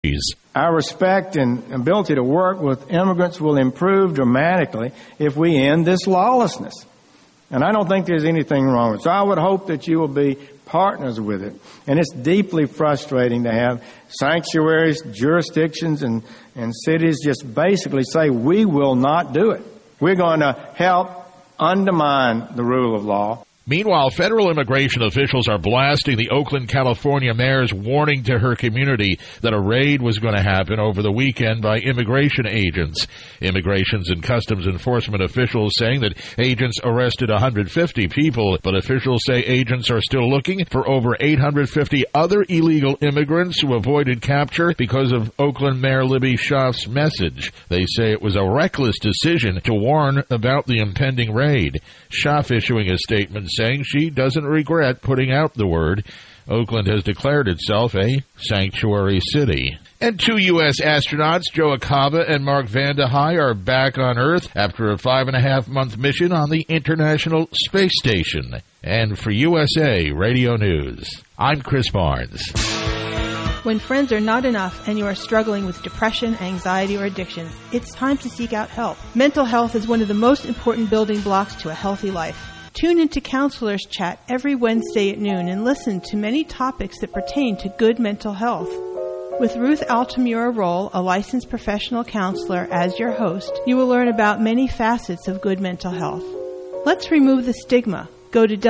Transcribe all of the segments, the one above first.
Our respect and ability to work with immigrants will improve dramatically if we end this lawlessness. And I don't think there's anything wrong with it. So I would hope that you will be partners with it. And it's deeply frustrating to have sanctuaries, jurisdictions, and cities just basically say, we will not do it. We're going to help undermine the rule of law. Meanwhile, federal immigration officials are blasting the Oakland, California mayor's warning to her community that a raid was going to happen over the weekend by immigration agents. Immigrations and Customs Enforcement officials saying that agents arrested 150 people, but officials say agents are still looking for over 850 other illegal immigrants who avoided capture because of Oakland Mayor Libby Schaaf's message. They say it was a reckless decision to warn about the impending raid. Schaaf issuing a statement saying she doesn't regret putting out the word. Oakland has declared itself a sanctuary city. And 2 U.S. astronauts, Joe Acaba and Mark Vande Hei, are back on Earth after a 5.5-month mission on the International Space Station. And for USA Radio News, I'm Chris Barnes. When friends are not enough and you are struggling with depression, anxiety, or addictions, it's time to seek out help. Mental health is one of the most important building blocks to a healthy life. Tune into Counselors Chat every Wednesday at noon and listen to many topics that pertain to good mental health. With Ruth Altamura Roll, a licensed professional counselor, as your host, you will learn about many facets of good mental health. Let's remove the stigma. Go to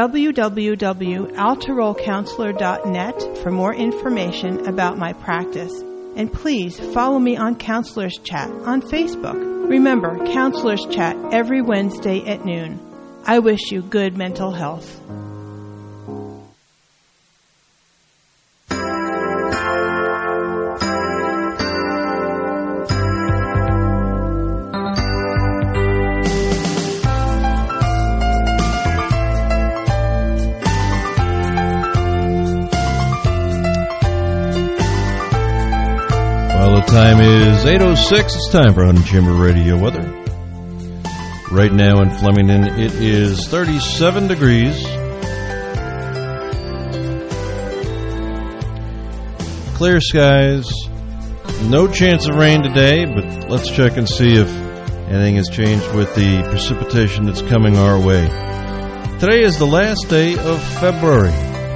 www.altarollcounselor.net for more information about my practice. And please follow me on Counselors Chat on Facebook. Remember, Counselors Chat every Wednesday at noon. I wish you good mental health. Well, the time is 8:06. It's time for Hunting Chamber Radio weather. Right now in Flemington, it is 37 degrees. Clear skies. No chance of rain today, but let's check and see if anything has changed with the precipitation that's coming our way. Today is the last day of February.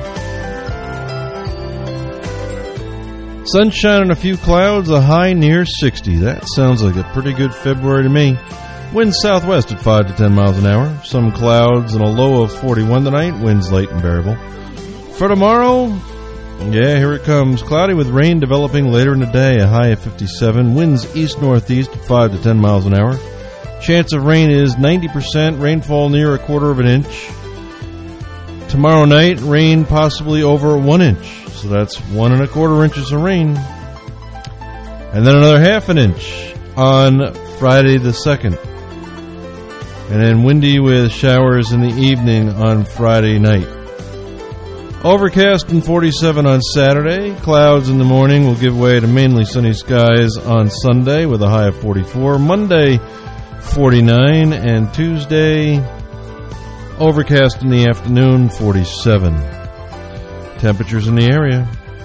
Sunshine and a few clouds, a high near 60. That sounds like a pretty good February to me. Winds southwest at 5 to 10 miles an hour. Some clouds and a low of 41 tonight. Winds light and variable. For tomorrow, yeah, here it comes. Cloudy with rain developing later in the day. A high of 57. Winds east-northeast at 5 to 10 miles an hour. Chance of rain is 90%. Rainfall near 1/4 inch. Tomorrow night, rain possibly over 1 inch. So that's 1 1/4 inches of rain. And then another 1/2 inch on Friday the 2nd. And then windy with showers in the evening on Friday night. Overcast and 47 on Saturday. Clouds in the morning will give way to mainly sunny skies on Sunday with a high of 44. Monday, 49. And Tuesday, overcast in the afternoon, 47. Temperatures in the area.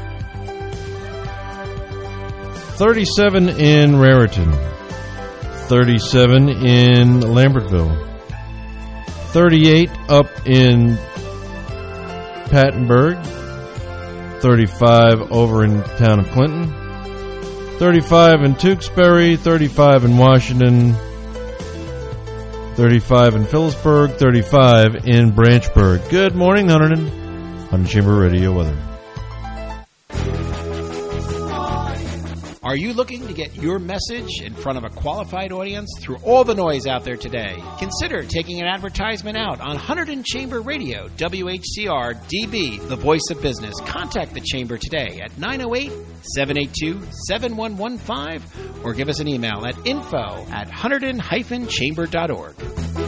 37 in Raritan. 37 in Lambertville, 38 up in Pattenburg, 35 over in the town of Clinton, 35 in Tewksbury, 35 in Washington, 35 in Phillipsburg, 35 in Branchburg. Good morning, Huntington. Hunting Chamber Radio weather. Are you looking to get your message in front of a qualified audience through all the noise out there today? Consider taking an advertisement out on Hunterdon Chamber Radio, WHCR DB, the voice of business. Contact the Chamber today at 908-782-7115 or give us an email at info@hunterdon-chamber.org.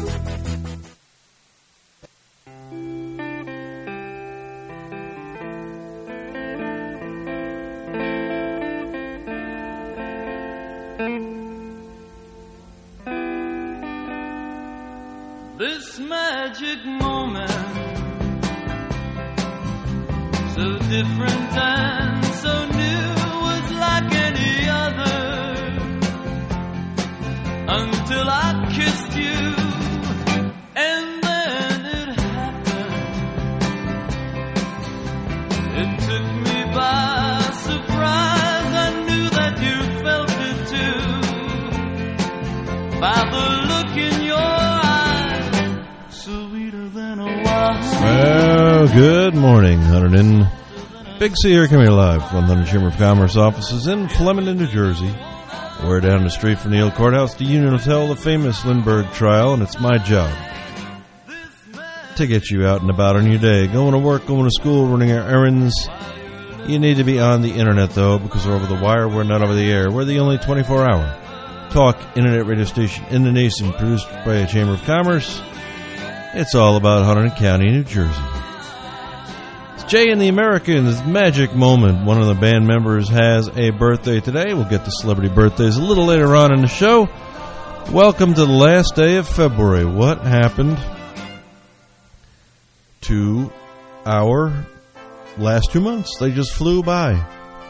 This magic moment, so different and so new, was like an Good morning, Hunterdon. Big C here, coming live from the London Chamber of Commerce offices in Flemington, New Jersey. We're down the street from the old courthouse, the Union Hotel, the famous Lindbergh trial, and it's my job to get you out and about on your day. Going to work, going to school, running our errands. You need to be on the internet, though, because we're over the wire, we're not over the air. We're the only 24-hour talk internet radio station in the nation, produced by a Chamber of Commerce. It's all about Hunterdon County, New Jersey. Jay and the Americans, Magic Moment. One of the band members has a birthday today. We'll get to celebrity birthdays a little later on in the show. Welcome to the last day of February. What happened to our last 2 months? They just flew by.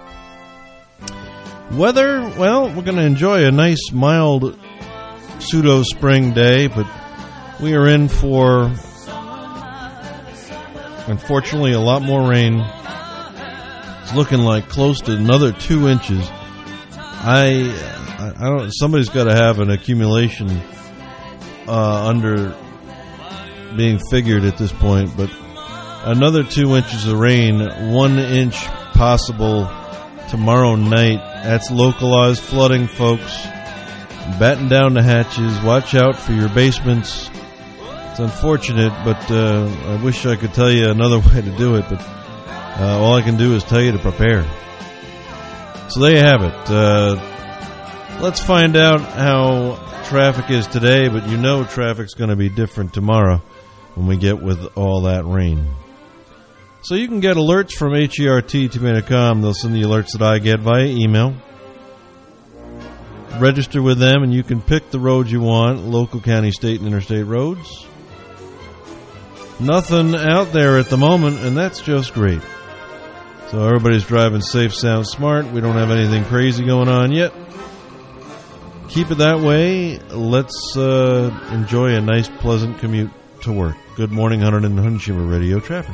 Weather, well, we're going to enjoy a nice, mild pseudo-spring day, but we are in for, unfortunately, a lot more rain. It's looking like close to another 2 inches. I don't. Somebody's got to have an accumulation under being figured at this point. But another 2 inches of rain, 1 inch possible tomorrow night. That's localized flooding, folks. Batten down the hatches. Watch out for your basements. It's unfortunate, but I wish I could tell you another way to do it, but all I can do is tell you to prepare. So there you have it. Let's find out how traffic is today, but you know traffic's going to be different tomorrow when we get with all that rain. So you can get alerts from HERT.com. They'll send the alerts that I get via email. Register with them, and you can pick the roads you want, local, county, state, and interstate roads. Nothing out there at the moment, and that's just great. So everybody's driving safe, sound, smart. We don't have anything crazy going on yet. Keep it that way. Let's enjoy a nice, pleasant commute to work. Good morning, Hunterdon and Chamber Radio traffic.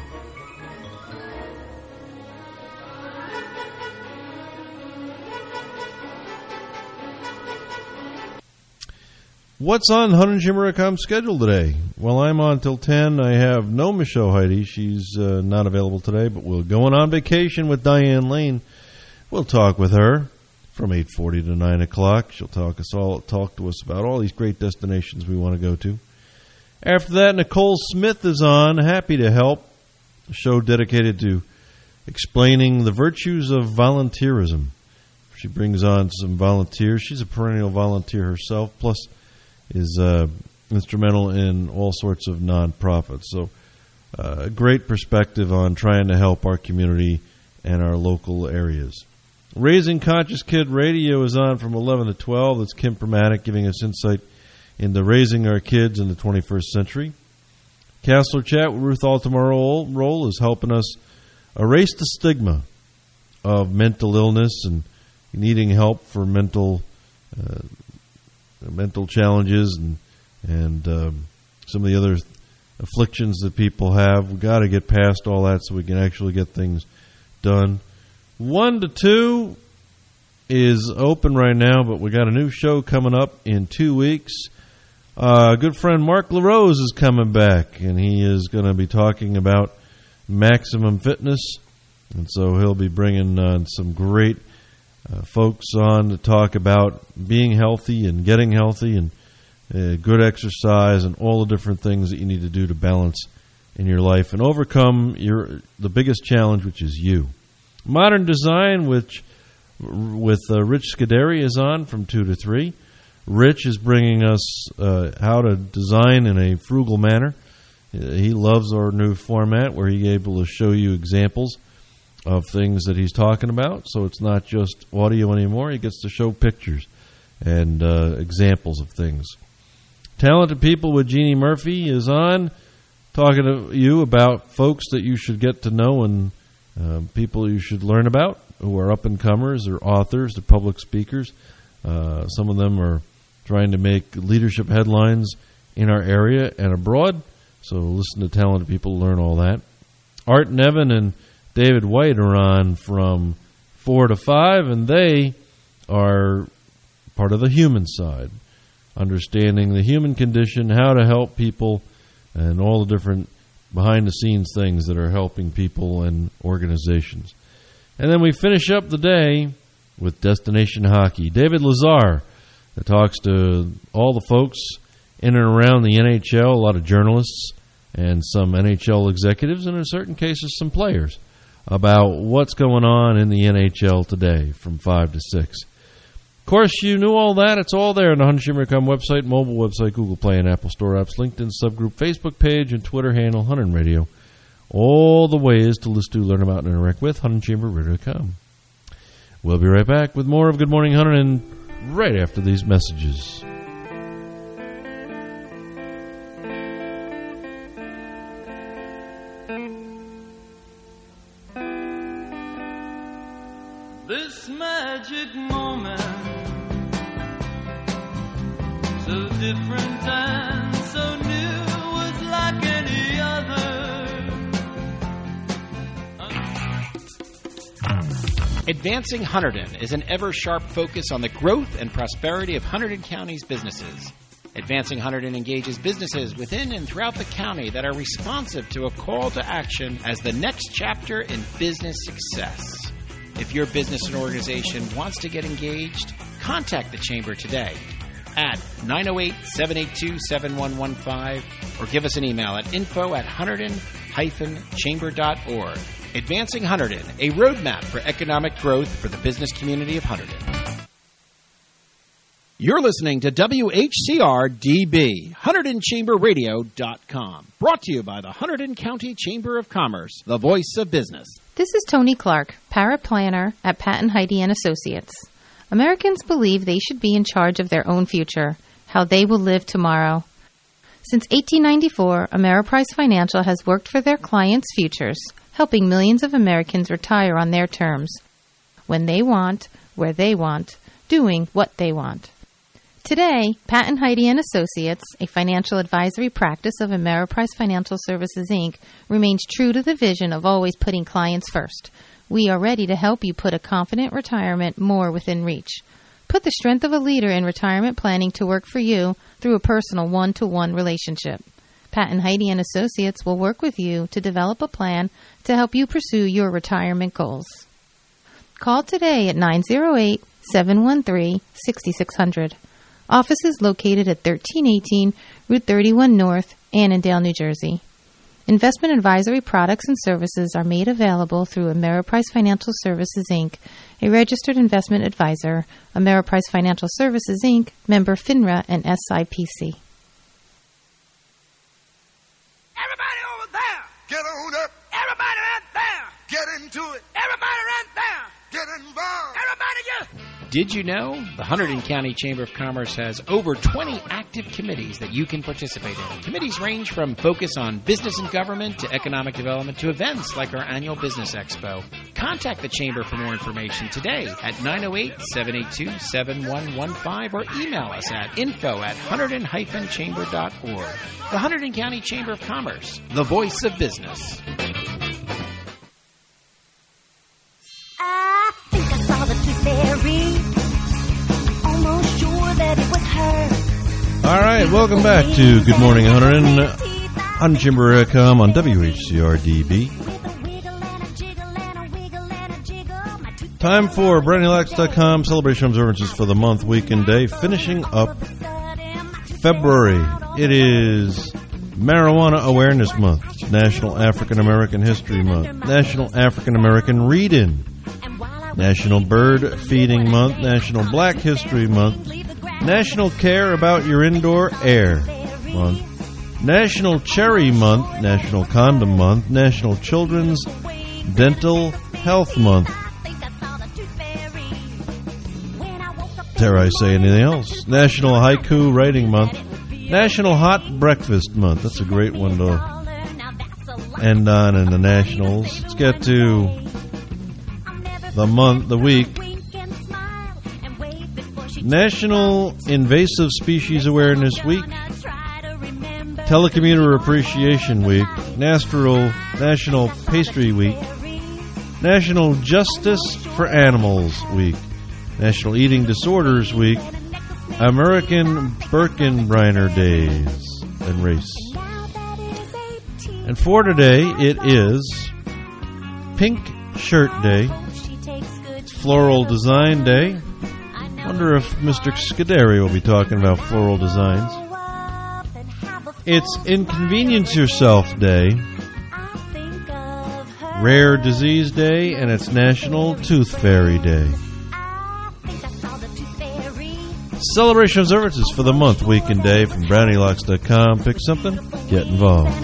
What's on HunterdonChamber.com's schedule today? Well, I'm on till 10. I have no Michelle Heidi. She's not available today, but we're going on vacation with Diane Lane. We'll talk with her from 8:40 to 9 o'clock. She'll talk to us about all these great destinations we want to go to. After that, Nicole Smith is on, happy to help. A show dedicated to explaining the virtues of volunteerism. She brings on some volunteers. She's a perennial volunteer herself, plus is instrumental in all sorts of nonprofits. So a great perspective on trying to help our community and our local areas. Raising Conscious Kid Radio is on from 11 to 12. That's Kim Permatic giving us insight into raising our kids in the 21st century. Counselor Chat with Ruth Altamar is helping us erase the stigma of mental illness and needing help for mental challenges and some of the other afflictions that people have. We've got to get past all that so we can actually get things done. 1 to 2 is open right now, but we got a new show coming up in 2 weeks. Good friend Mark LaRose is coming back, and he is going to be talking about maximum fitness. And so he'll be bringing some great folks on to talk about being healthy and getting healthy and good exercise and all the different things that you need to do to balance in your life and overcome the biggest challenge, which is you. Modern Design, which with Rich Scuderi is on from 2 to 3. Rich is bringing us how to design in a frugal manner. He loves our new format where he's able to show you examples of things that he's talking about. So it's not just audio anymore. He gets to show pictures and examples of things. Talented People with Jeannie Murphy is on, talking to you about folks that you should get to know and people you should learn about who are up-and-comers or authors or public speakers. Some of them are trying to make leadership headlines in our area and abroad. So listen to Talented People to learn all that. Art Nevin and David White are on from 4 to 5, and they are part of the human side, understanding the human condition, how to help people, and all the different behind-the-scenes things that are helping people and organizations. And then we finish up the day with Destination Hockey. David Lazar that talks to all the folks in and around the NHL, a lot of journalists and some NHL executives, and in certain cases some players, about what's going on in the NHL today from 5 to 6. Of course, you knew all that. It's all there on the HuntandChamber.com website, mobile website, Google Play and Apple Store apps, LinkedIn subgroup, Facebook page, and Twitter handle, Hunt and Radio. All the ways to listen to, learn about, and interact with HuntandChamber.com. We'll be right back with more of Good Morning Hunter right after these messages. This magic moment, so different and so new, was like any other. Advancing Hunterdon is an ever-sharp focus on the growth and prosperity of Hunterdon County's businesses. Advancing Hunterdon engages businesses within and throughout the county that are responsive to a call to action as the next chapter in business success. If your business and organization wants to get engaged, contact the Chamber today at 908-782-7115 or give us an email at info@hunterdon-chamber.org. Advancing Hunterdon, a roadmap for economic growth for the business community of Hunterdon. You're listening to WHCR-DB, HunterdonChamberRadio.com, brought to you by the Hunterdon County Chamber of Commerce, the voice of business. This is Tony Clark, paraplanner at Patton Heide & Associates. Americans believe they should be in charge of their own future, how they will live tomorrow. Since 1894, Ameriprise Financial has worked for their clients' futures, helping millions of Americans retire on their terms, when they want, where they want, doing what they want. Today, Patton Heide & Associates, a financial advisory practice of Ameriprise Financial Services, Inc., remains true to the vision of always putting clients first. We are ready to help you put a confident retirement more within reach. Put the strength of a leader in retirement planning to work for you through a personal one-to-one relationship. Patton Heide & Associates will work with you to develop a plan to help you pursue your retirement goals. Call today at 908-713-6600. Office is located at 1318 Route 31 North, Annandale, New Jersey. Investment advisory products and services are made available through Ameriprise Financial Services, Inc., a registered investment advisor, Ameriprise Financial Services, Inc., member FINRA and SIPC. Everybody over there! Get on up! Everybody right there! Get into it! Everybody right there! Get involved! Everybody just... Did you know the Hunterdon County Chamber of Commerce has over 20 active committees that you can participate in? Committees range from focus on business and government to economic development to events like our annual Business Expo. Contact the Chamber for more information today at 908-782-7115 or email us at info@hunterdon-chamber.org. The Hunterdon County Chamber of Commerce, the voice of business. I think I saw the tooth fairy. Almost sure that it was her. All right, welcome back to Good Morning Hunterdon on Chamber.com on WHCR-DB. Time for BrandNewLax.com celebration observances for the month, week, and day. Finishing up February. It is Marijuana Awareness Month, National African American History Month, National African American Read-In, National Bird Feeding Month, National Black History Month, National Care About Your Indoor Air Month, National Cherry Month, National Condom Month, National Children's Dental Health Month. Dare I say anything else? National Haiku Writing Month, National Hot Breakfast Month. That's a great one to end on in the nationals. Let's get to the week. National Invasive Species Awareness Week, Telecommuter Appreciation Week, National Pastry Week, National Justice for Animals Week, National Eating Disorders Week, American Birkenbreiner Days and Race. And for today, it is Pink Shirt Day. It's Floral Design Day. Wonder if Mr. Scuderi will be talking about floral designs. It's Inconvenience Yourself Day, Rare Disease Day, and it's National Tooth Fairy Day. Celebration observances for the month, week, and day from BrownieLocks.com. Pick something, get involved.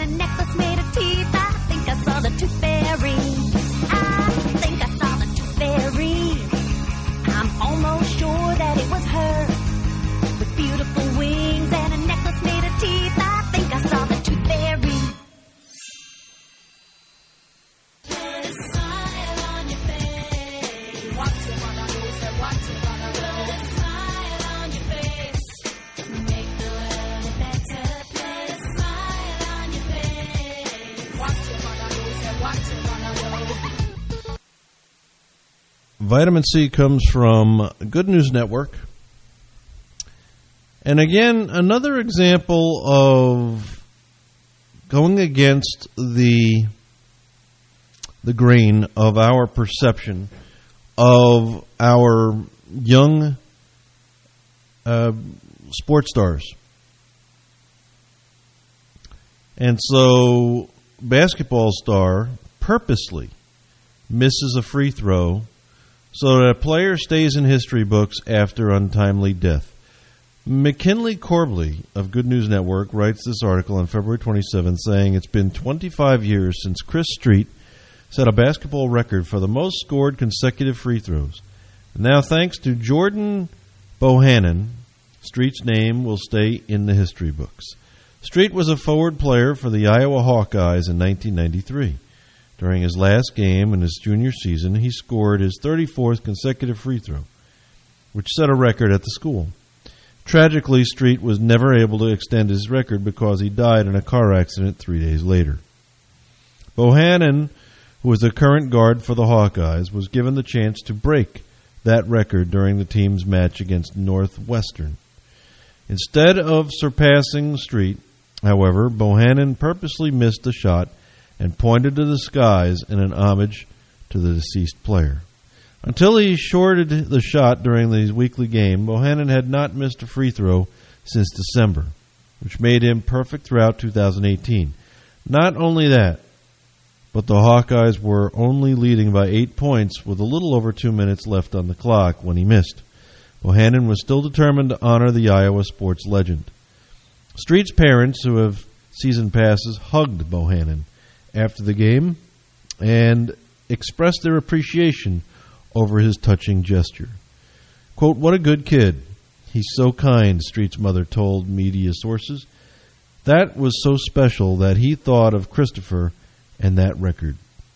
Vitamin C comes from Good News Network. And again, another example of going against the grain of our perception of our young sports stars. And so, basketball star purposely misses a free throw so that a player stays in history books after untimely death. McKinley Corbley of Good News Network writes this article on February 27th saying it's been 25 years since Chris Street set a basketball record for the most scored consecutive free throws. Now, thanks to Jordan Bohannon, Street's name will stay in the history books. Street was a forward player for the Iowa Hawkeyes in 1993. During his last game in his junior season, he scored his 34th consecutive free throw, which set a record at the school. Tragically, Street was never able to extend his record because he died in a car accident 3 days later. Bohannon, who is the current guard for the Hawkeyes, was given the chance to break that record during the team's match against Northwestern. Instead of surpassing Street, however, Bohannon purposely missed the shot and pointed to the skies in an homage to the deceased player. Until he shorted the shot during the weekly game, Bohannon had not missed a free throw since December, which made him perfect throughout 2018. Not only that, but the Hawkeyes were only leading by 8 points with a little over 2 minutes left on the clock when he missed. Bohannon was still determined to honor the Iowa sports legend. Street's parents, who have season passes, hugged Bohannon after the game and expressed their appreciation over his touching gesture. Quote, "What a good kid. He's so kind," Street's mother told media sources. "That was so special that he thought of Christopher and that record."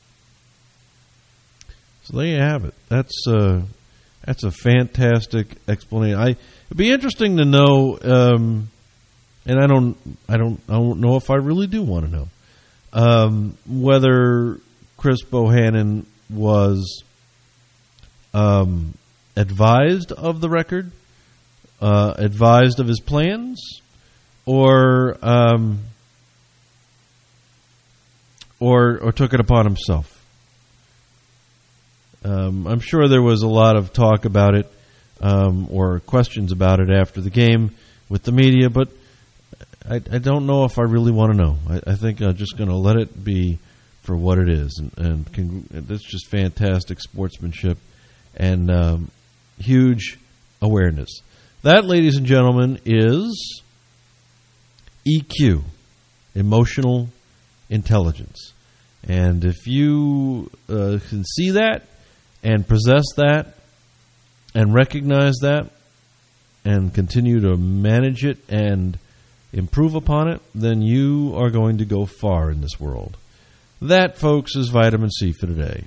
So there you have it. That's a fantastic explanation. It'd be interesting to know, and I don't know if I really do want to know whether Chris Bohannon was advised of the record, advised of his plans, or took it upon himself. I'm sure there was a lot of talk about it or questions about it after the game with the media, but I don't know if I really want to know. I think I'm just going to let it be for what it is. And that's just fantastic sportsmanship and huge awareness. That, ladies and gentlemen, is EQ, emotional intelligence. And if you can see that and possess that and recognize that and continue to manage it and improve upon it, then you are going to go far in this world. That, folks, is Vitamin C for today.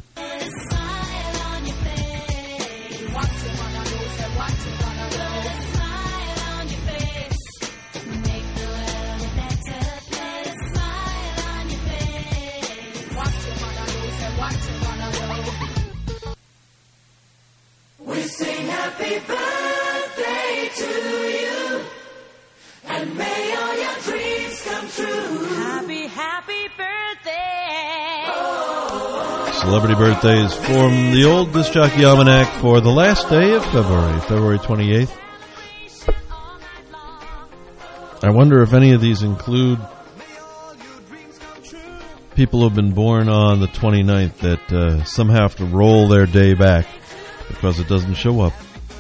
We sing happy birthday to you, and may all your dreams come true. Happy, happy birthday. Celebrity birthdays from the old Disc Jockey Almanac for the last day of February 28th. I wonder if any of these include people who have been born on the 29th that some have to roll their day back because it doesn't show up.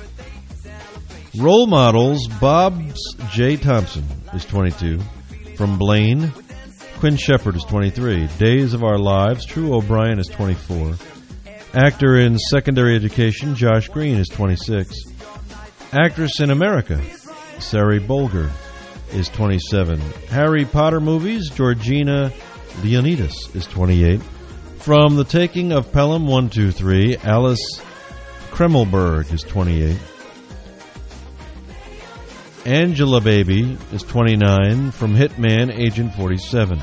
Role models, Bobbs J. Thompson is 22. From Blaine, Quinn Shepard is 23. Days of Our Lives, True O'Brien is 24. Actor in Secondary Education, Josh Green is 26. Actress in America, Sari Bolger is 27. Harry Potter movies, Georgina Leonidas is 28. From The Taking of Pelham 123, Alice Kremmelberg is 28. Angela Baby is 29. From Hitman, Agent 47.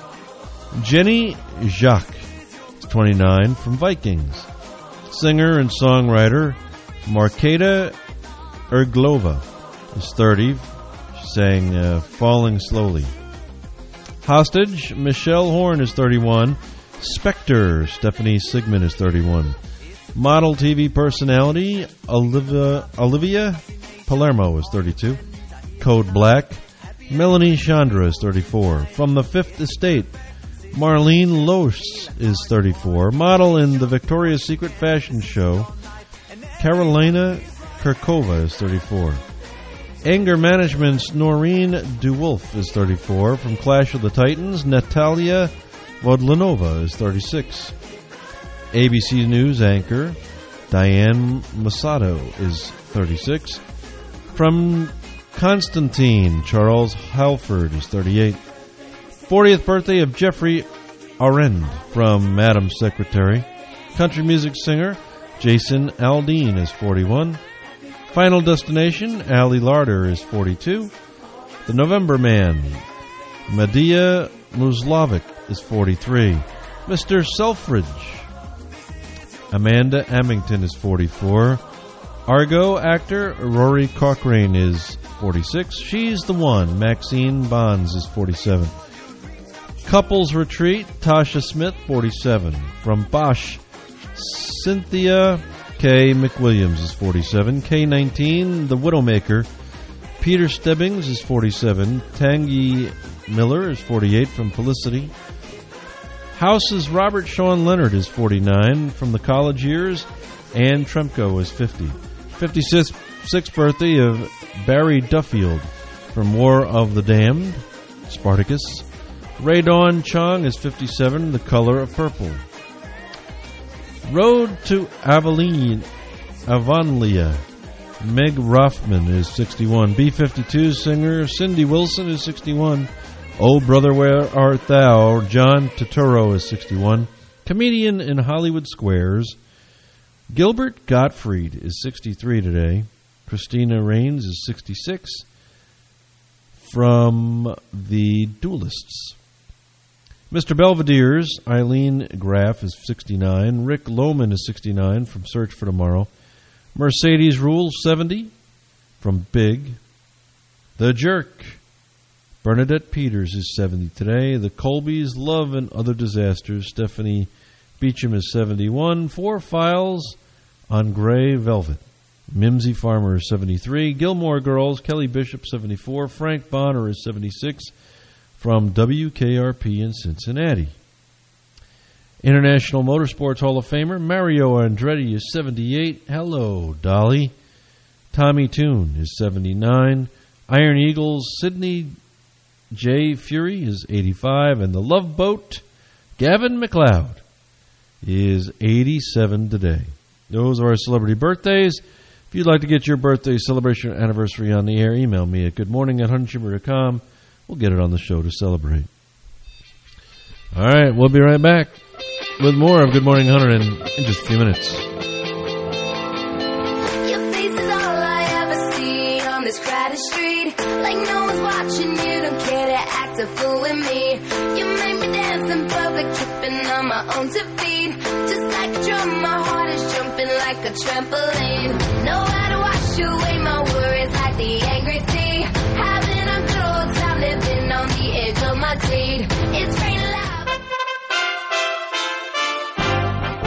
Jenny Jacques is 29. From Vikings. Singer and songwriter Marketa Erglova is 30. She sang Falling Slowly. Hostage, Michelle Horn is 31. Spectre, Stephanie Sigmund is 31. Model TV personality, Olivia Palermo is 32. Code Black, Melanie Chandra is 34. From the Fifth Estate, Marlene Loos is 34. Model in the Victoria's Secret fashion show, Carolina Kirkova is 34. Anger Management's Noreen DeWolf is 34. From Clash of the Titans, Natalia Vodlanova is 36. ABC News anchor Diane Masato is 36. From Constantine, Charles Halford is 38. 40th birthday of Jeffrey Arend from Madam Secretary. Country music singer Jason Aldean is 41. Final Destination, Ali Larder is 42. The November Man, Medea Muslovic is 43. Mr. Selfridge, Amanda Amington is 44. Argo actor Rory Cochrane is 46. She's the One, Maxine Bonds is 47. Couples Retreat, Tasha Smith, 47. From Bosch, Cynthia K. McWilliams is 47. K19, The Widowmaker, Peter Stebbings is 47. Tangi Miller is 48 from Felicity. House's Robert Sean Leonard is 49 from the college years. Anne Tremko is 50. 56th birthday of Barry Duffield from War of the Damned, Spartacus. Ray Dawn Chong is 57, The Color of Purple. Road to Avonlea, Meg Rothman is 61. B-52 singer Cindy Wilson is 61. Oh Brother Where Art Thou, John Turturro is 61. Comedian in Hollywood Squares, Gilbert Gottfried is 63 today. Christina Rains is 66. From The Duelists. Mr. Belvedere's Eileen Graff is 69. Rick Lohman is 69 from Search for Tomorrow. Mercedes Rule 70 from Big. The Jerk, Bernadette Peters is 70 today. The Colbys, Love and Other Disasters, Stephanie Beecham is 71. 4 Files on Gray Velvet, Mimsy Farmer is 73. Gilmore Girls, Kelly Bishop 74. Frank Bonner is 76 from WKRP in Cincinnati. International Motorsports Hall of Famer Mario Andretti is 78. Hello, Dolly. Tommy Toon is 79. Iron Eagles Sidney J. Fury is 85. And the Love Boat Gavin McLeod is 87 today. Those are our celebrity birthdays. If you'd like to get your birthday celebration or anniversary on the air, email me at goodmorning@huntingchimber.com. We'll get it on the show to celebrate. All right, we'll be right back with more of Good Morning Hunter in just a few minutes. Your face is all I ever see on this crowded street. Like no one's watching, you don't care to act a fool with me. You make me dance in public, tripping on my own two feet. Just like a drum, my heart is jumping like a trampoline. Know how to wash away my worries like the angry sea. Having a good old time living on the edge of my seat. It's raining loud.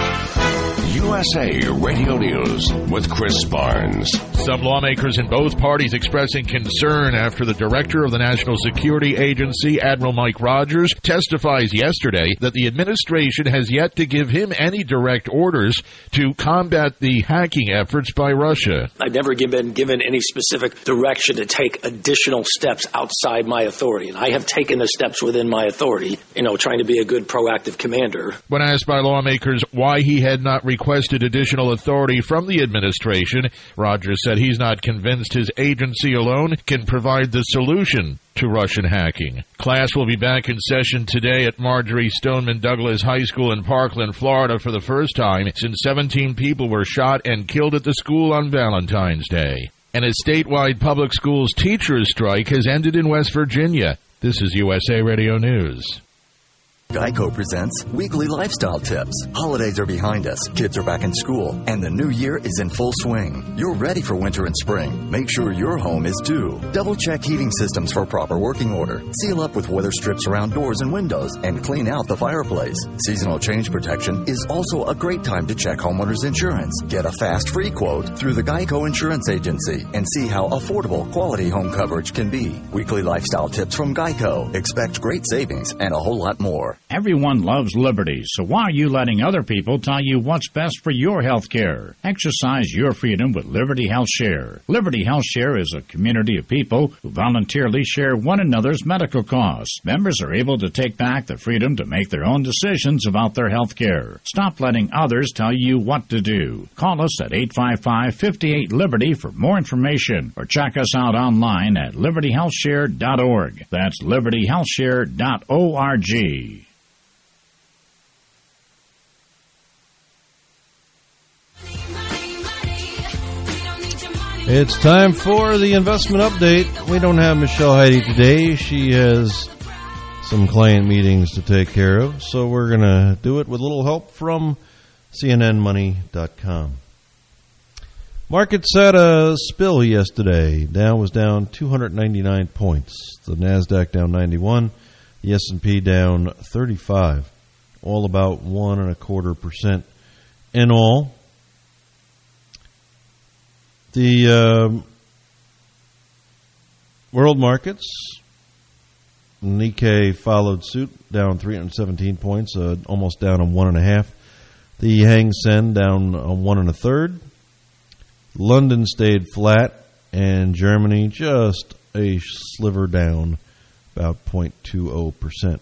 USA Radio News with Chris Barnes. Some lawmakers in both parties expressing concern after the director of the National Security Agency, Admiral Mike Rogers, testifies yesterday that the administration has yet to give him any direct orders to combat the hacking efforts by Russia. I've never been given any specific direction to take additional steps outside my authority, and I have taken the steps within my authority, trying to be a good proactive commander. When asked by lawmakers why he had not requested additional authority from the administration, Rogers said he's not convinced his agency alone can provide the solution to Russian hacking. Class will be back in session today at Marjorie Stoneman Douglas High School in Parkland, Florida for the first time since 17 people were shot and killed at the school on Valentine's Day. And a statewide public schools teachers' strike has ended in West Virginia. This is USA Radio News. Geico presents Weekly Lifestyle Tips. Holidays are behind us, kids are back in school, and the new year is in full swing. You're ready for winter and spring. Make sure your home is too. Double-check heating systems for proper working order. Seal up with weather strips around doors and windows, and clean out the fireplace. Seasonal change protection is also a great time to check homeowners' insurance. Get a fast free quote through the Geico Insurance Agency and see how affordable quality home coverage can be. Weekly Lifestyle Tips from Geico. Expect great savings and a whole lot more. Everyone loves liberty, so why are you letting other people tell you what's best for your health care? Exercise your freedom with Liberty Health Share. Liberty Health Share is a community of people who voluntarily share one another's medical costs. Members are able to take back the freedom to make their own decisions about their health care. Stop letting others tell you what to do. Call us at 855-58-LIBERTY for more information, or check us out online at libertyhealthshare.org. That's libertyhealthshare.org. It's time for the investment update. We don't have Michelle Heide today. She has some client meetings to take care of, so we're going to do it with a little help from CNNmoney.com. Markets had a spill yesterday. Dow was down 299 points. The NASDAQ down 91. The S&P down 35. All about 1.25% in all. The world markets, Nikkei followed suit, down 317 points, almost down on 1.5. The Hang Seng down on 1 1/3. London stayed flat, and Germany just a sliver down, about 0.20%.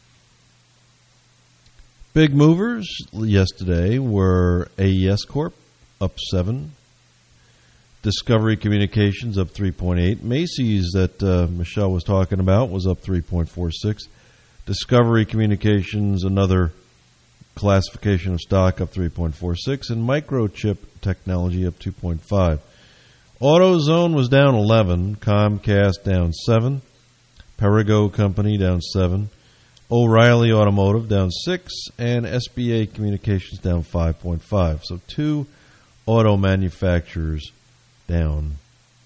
Big movers yesterday were AES Corp, up 7. Discovery Communications up 3.8. Macy's that Michelle was talking about was up 3.46. Discovery Communications, another classification of stock, up 3.46. And Microchip Technology up 2.5. AutoZone was down 11. Comcast down 7. Perigo Company down 7. O'Reilly Automotive down 6. And SBA Communications down 5.5. So 2 auto manufacturers down.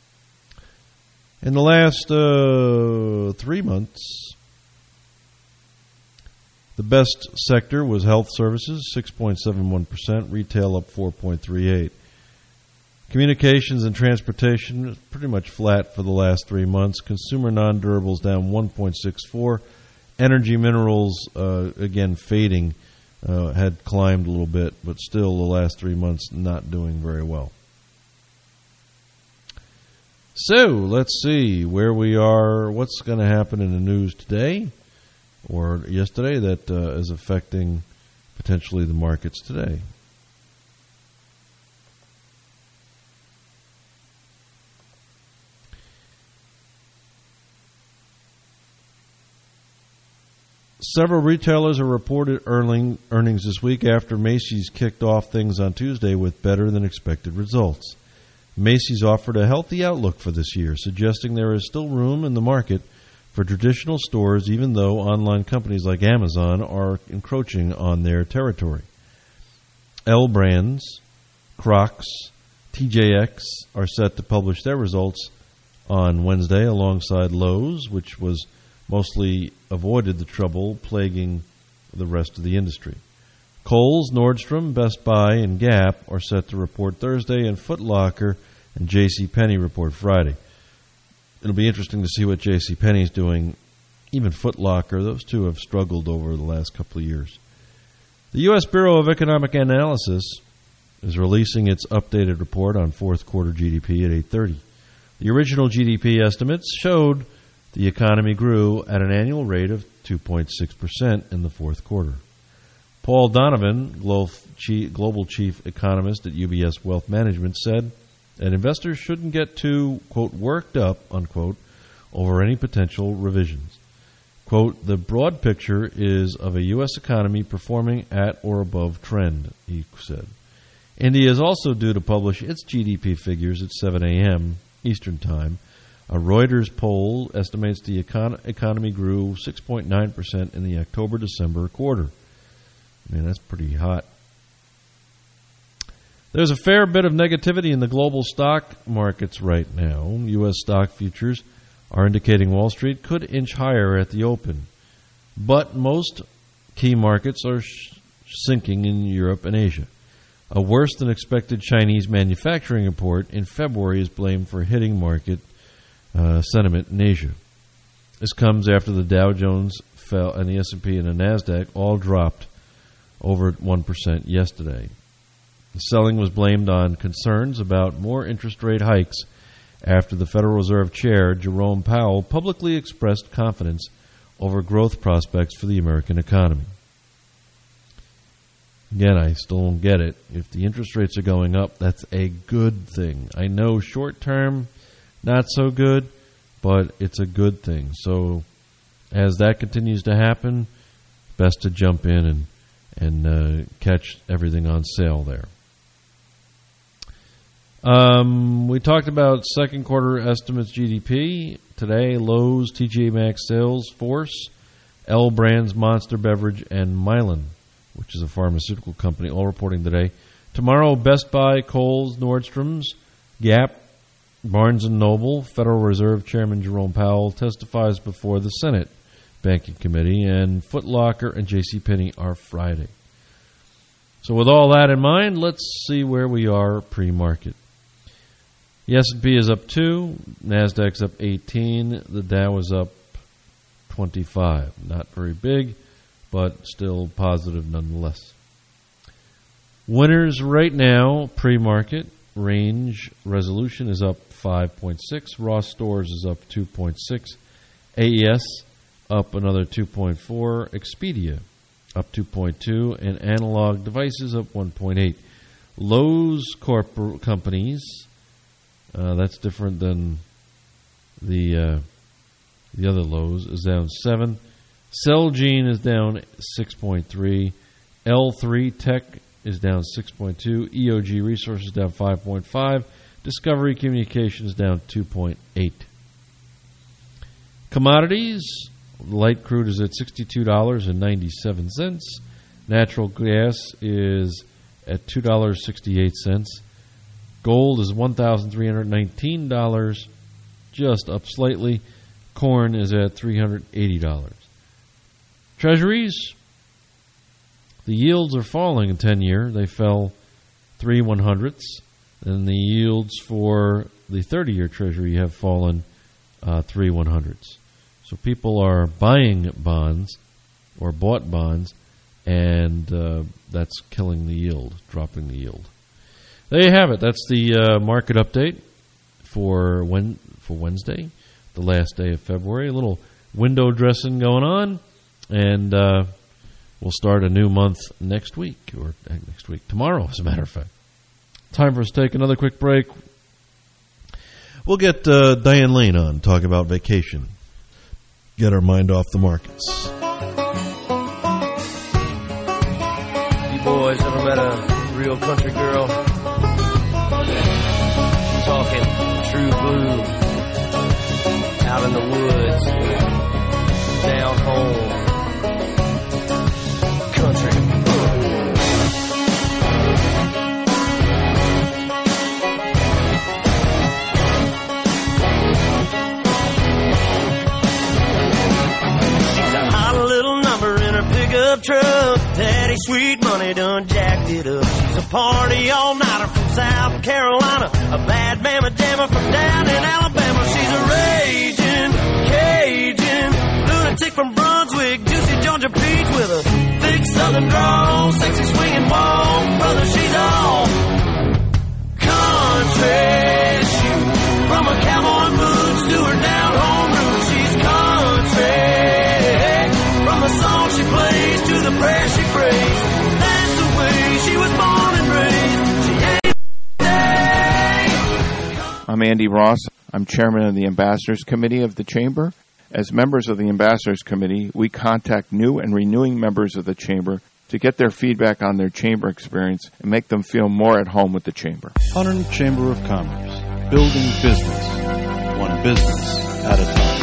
In the last 3 months, the best sector was health services, 6.71%, retail up 4.38%. Communications and transportation pretty much flat for the last 3 months. Consumer non-durables down 1.64%. Energy minerals, again fading, had climbed a little bit, but still the last 3 months not doing very well. So, let's see where we are, what's going to happen in the news today or yesterday that is affecting potentially the markets today. Several retailers are reported earnings this week after Macy's kicked off things on Tuesday with better than expected results. Macy's offered a healthy outlook for this year, suggesting there is still room in the market for traditional stores, even though online companies like Amazon are encroaching on their territory. L Brands, Crocs, TJX are set to publish their results on Wednesday alongside Lowe's, which was mostly avoided the trouble plaguing the rest of the industry. Kohl's, Nordstrom, Best Buy, and Gap are set to report Thursday, and Foot Locker and JCPenney report Friday. It'll be interesting to see what JCPenney is doing. Even Foot Locker, those two have struggled over the last couple of years. The U.S. Bureau of Economic Analysis is releasing its updated report on fourth quarter GDP at 8:30. The original GDP estimates showed the economy grew at an annual rate of 2.6% in the fourth quarter. Paul Donovan, global chief economist at UBS Wealth Management, said that investors shouldn't get too, quote, worked up, unquote, over any potential revisions. Quote, the broad picture is of a U.S. economy performing at or above trend, he said. India is also due to publish its GDP figures at 7 a.m. Eastern Time. A Reuters poll estimates the economy grew 6.9% in the October-December quarter. I mean, that's pretty hot. There's a fair bit of negativity in the global stock markets right now. U.S. stock futures are indicating Wall Street could inch higher at the open. But most key markets are sinking in Europe and Asia. A worse-than-expected Chinese manufacturing report in February is blamed for hitting market sentiment in Asia. This comes after the Dow Jones fell and the S&P and the NASDAQ all dropped over 1% yesterday. The selling was blamed on concerns about more interest rate hikes after the Federal Reserve Chair, Jerome Powell, publicly expressed confidence over growth prospects for the American economy. Again, I still don't get it. If the interest rates are going up, that's a good thing. I know short term, not so good, but it's a good thing. So as that continues to happen, best to jump in and catch everything on sale there. We talked about second quarter estimates GDP. Today, Lowe's, TJ Maxx Salesforce, L Brands, Monster Beverage, and Mylan, which is a pharmaceutical company, all reporting today. Tomorrow, Best Buy, Kohl's, Nordstrom's, Gap, Barnes & Noble. Federal Reserve Chairman Jerome Powell testifies before the Senate Banking Committee, and Foot Locker and JCPenney are Friday. So with all that in mind, let's see where we are pre-market. The S&P is up 2, NASDAQ's up 18, the Dow is up 25. Not very big, but still positive nonetheless. Winners right now, pre-market, Range Resolution is up 5.6, Ross Stores is up 2.6, AES up another 2.4, Expedia up 2.2, and Analog Devices up 1.8. Lowe's companies, that's different than the other Lowe's, is down 7. Celgene is down 6.3. L3 Tech is down 6.2. EOG Resources down 5.5. Discovery Communications down 2.8. Commodities, light crude is at $62.97. Natural gas is at $2.68. Gold is $1,319, just up slightly. Corn is at $380. Treasuries, the yields are falling in 10-year. They fell 3/100ths, and the yields for the 30-year Treasury have fallen 3/100ths. So people are buying bonds or bought bonds, and that's killing the yield, dropping the yield. There you have it. That's the market update for Wednesday, the last day of February. A little window dressing going on, and we'll start a new month next week, tomorrow, as a matter of fact. Time for us to take another quick break. We'll get Diane Lane on, talk about vacation. Get our mind off the markets. You boys ever met a real country girl? Talking true blue, out in the woods, down home, country. She's a hot little number in her pickup pickup truck. Daddy Sweet Money done jacked it up. She's a party all-nighter from South Carolina, a bad mama jammer from down in Alabama. She's a raging Cajun lunatic from Brunswick, juicy Georgia peach with a thick southern drawl, sexy swinging ball. Brother, she's all country. She from a cowboy boots to her down home roots. She's country. From the song she plays to the prayer she prays. That's the way she was born and raised. She ain't I'm Andy Ross. I'm chairman of the Ambassadors Committee of the Chamber. As members of the Ambassadors Committee, we contact new and renewing members of the Chamber to get their feedback on their Chamber experience and make them feel more at home with the Chamber. Hunterdon Chamber of Commerce. Building business, one business at a time.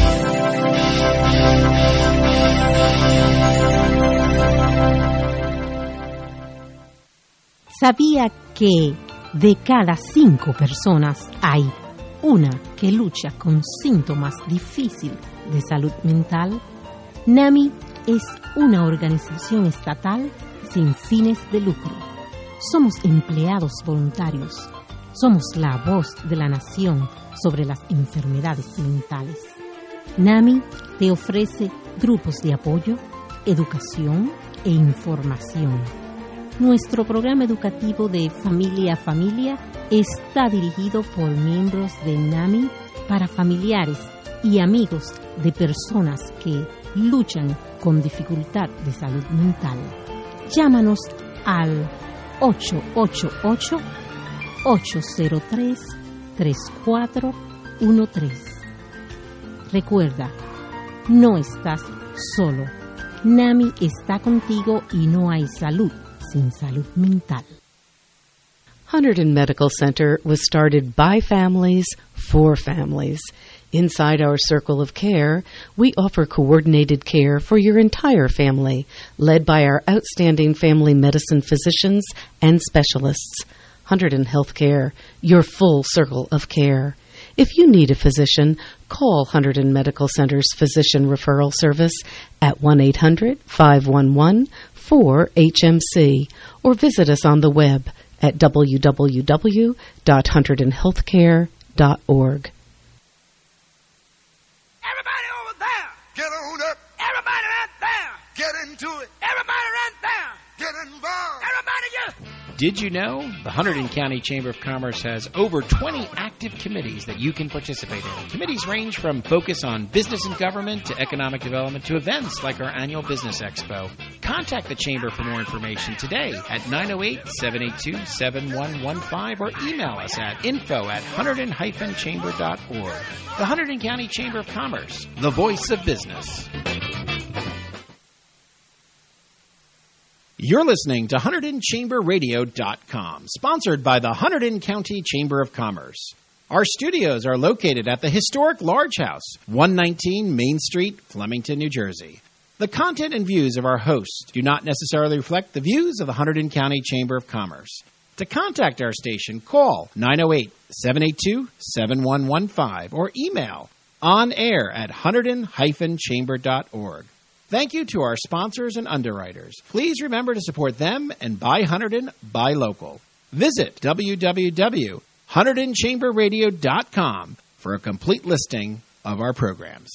¿Sabía que de cada 5 personas hay una que lucha con síntomas difíciles de salud mental? NAMI es una organización estatal sin fines de lucro. Somos empleados voluntarios. Somos la voz de la nación sobre las enfermedades mentales. NAMI te ofrece grupos de apoyo, educación e información. Nuestro programa educativo de familia a familia está dirigido por miembros de NAMI para familiares y amigos de personas que luchan con dificultad de salud mental. Llámanos al 888-803-3413. Recuerda, no estás solo. NAMI está contigo y no hay salud sin salud mental. Hunterdon Medical Center was started by families for families. Inside our circle of care, we offer coordinated care for your entire family, led by our outstanding family medicine physicians and specialists. Hunterdon Healthcare, your full circle of care. If you need a physician, call Hunterdon Medical Center's Physician Referral Service at 1-800-511-4HMC or visit us on the web at www.hunterdonhealthcare.org. Everybody over there, get on up. Everybody right there, get into it. Everybody right there, get involved. Everybody just... Did you know the Hunterdon County Chamber of Commerce has over 20 active committees that you can participate in? Committees range from focus on business and government to economic development to events like our annual Business Expo. Contact the Chamber for more information today at 908-782-7115 or email us at info@hunterdon-chamber.org. The Hunterdon County Chamber of Commerce, the voice of business. You're listening to HunterdonChamberRadio.com, sponsored by the Hunterdon County Chamber of Commerce. Our studios are located at the historic Large House, 119 Main Street, Flemington, New Jersey. The content and views of our hosts do not necessarily reflect the views of the Hunterdon County Chamber of Commerce. To contact our station, call 908-782-7115 or email onair@hunterdon-chamber.org. Thank you to our sponsors and underwriters. Please remember to support them and buy Hunterdon, buy local. Visit www.HunterdonChamberRadio.com for a complete listing of our programs.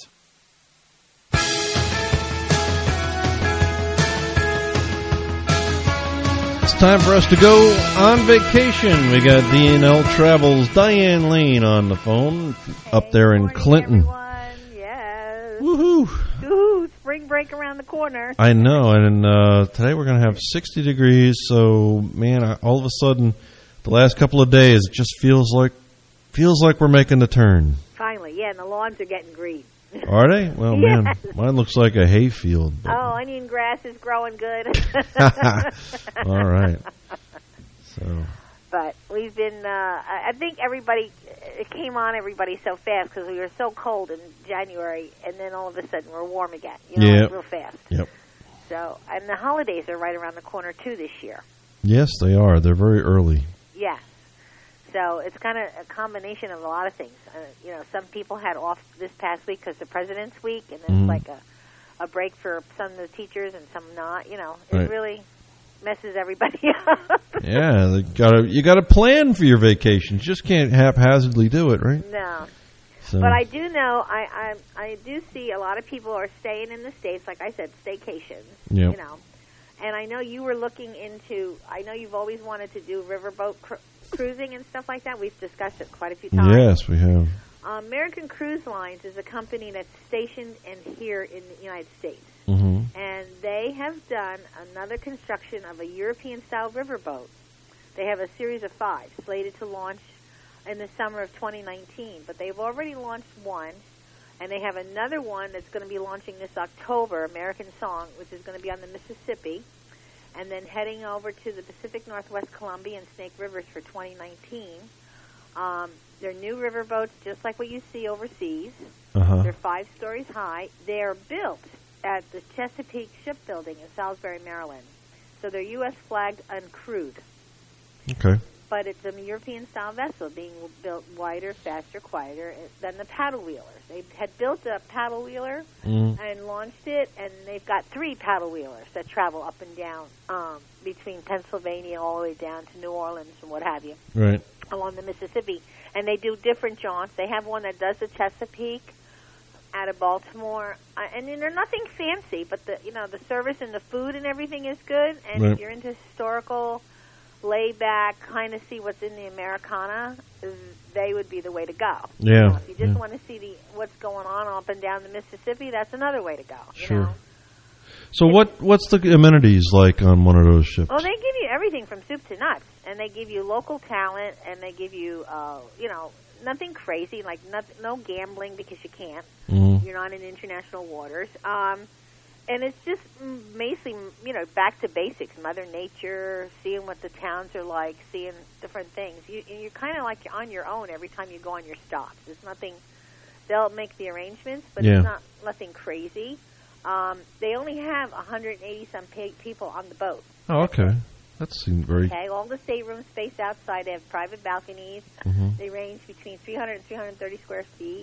It's time for us to go on vacation. We got DNL Travels' Diane Lane on the phone up there in Clinton. Yes. Woohoo! Ooh, spring break around the corner. I know, and today we're going to have 60 degrees, so, man, all of a sudden, the last couple of days, it just feels like we're making the turn. Finally, yeah, and the lawns are getting green. Are they? Well, Yes. man, mine looks like a hayfield. Oh, onion grass is growing good. All right. So... But we've been, I think everybody, it came on everybody so fast because we were so cold in January, and then all of a sudden we're warm again, like real fast. Yep. So, and the holidays are right around the corner, too, this year. Yes, they are. They're very early. Yeah. So it's kind of a combination of a lot of things. Some people had off this past week because the President's Week, and then it's like a a break for some of the teachers and some not. It Right. really messes everybody up. Yeah, you got to plan for your vacations. You just can't haphazardly do it, right? No. So. But I do know, I do see a lot of people are staying in the States, like I said, staycations, Yep. And I know you were looking into, I know you've always wanted to do riverboat cruising and stuff like that. We've discussed it quite a few times. Yes, we have. American Cruise Lines is a company that's stationed here in the United States. Mm-hmm. And they have done another construction of a European-style riverboat. They have a series of 5 slated to launch in the summer of 2019. But they've already launched one, and they have another one that's going to be launching this October, American Song, which is going to be on the Mississippi, and then heading over to the Pacific Northwest, Columbia, and Snake Rivers for 2019. They're new riverboats, just like what you see overseas. Uh-huh. They're 5 stories high. They're built at the Chesapeake Shipbuilding in Salisbury, Maryland. So they're U.S. flagged uncrewed. Okay. But it's a European-style vessel being built wider, faster, quieter than the paddle wheelers. They had built a paddle wheeler and launched it, and they've got 3 paddle wheelers that travel up and down between Pennsylvania all the way down to New Orleans and what have you. Right. Along the Mississippi. And they do different jaunts. They have one that does the Chesapeake out of Baltimore. And they're nothing fancy, but the service and the food and everything is good. And Right. if you're into historical, laid back, kind of see what's in the Americana, they would be the way to go. Yeah. If you just want to see what's going on up and down the Mississippi, that's another way to go. Sure. So what's the amenities like on one of those ships? Well, they give you everything from soup to nuts, and they give you local talent, and they give you, nothing crazy, like no gambling because you can't. Mm-hmm. You're not in international waters. And it's just basically, back to basics, Mother Nature, seeing what the towns are like, seeing different things. You're kind of like on your own every time you go on your stops. There's nothing, they'll make the arrangements, but it's nothing crazy. They only have 180-some people on the boat. Oh, okay. That seemed very... Okay, all the staterooms spaced outside. They have private balconies. Mm-hmm. They range between 300 and 330 square feet.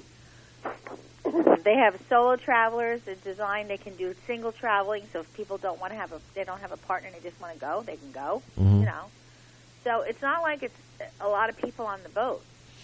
They have solo travelers. They're designed. They can do single traveling. So if people don't want to they don't have a partner and they just want to go, they can go. Mm-hmm. So it's not like it's a lot of people on the boat.